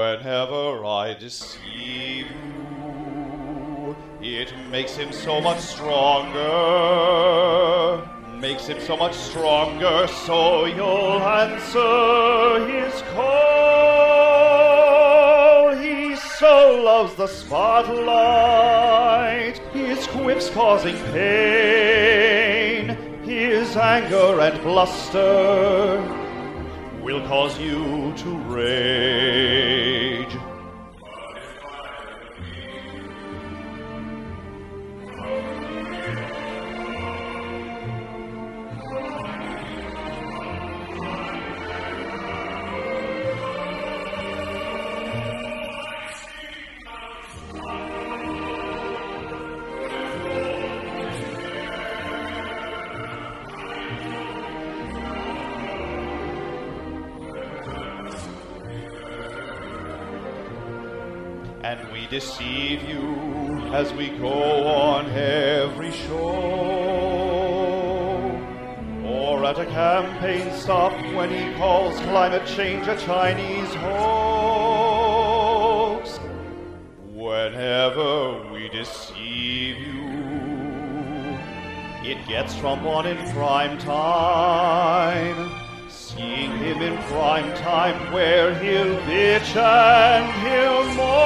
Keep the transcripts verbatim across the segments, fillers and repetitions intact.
Whenever I deceive you, it makes him so much stronger. Makes him so much stronger, so you'll answer his call. He so loves the spotlight, his quips causing pain, his anger and bluster will cause you to rage. And we deceive you as we go on every show, or at a campaign stop when he calls climate change a Chinese hoax. Whenever we deceive you, it gets Trump on in prime time. Seeing him in prime time where he'll bitch and he'll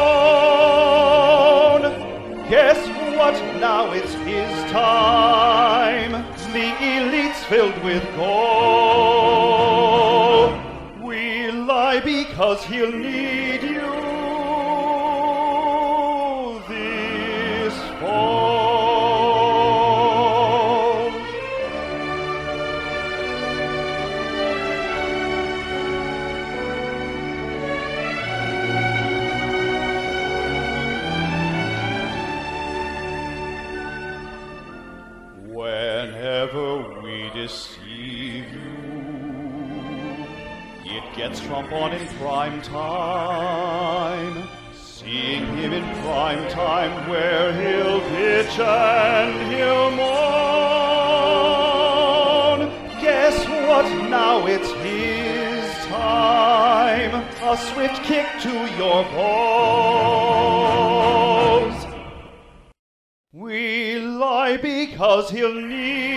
moan. Guess what? Now it's his time. The elite's filled with gold. We lie because he'll need you this fall. Whenever we deceive you, it gets Trump on in prime time. Seeing him in prime time where he'll bitch and he'll moan. Guess what? Now it's his time. A swift kick to your balls. We lie because he'll need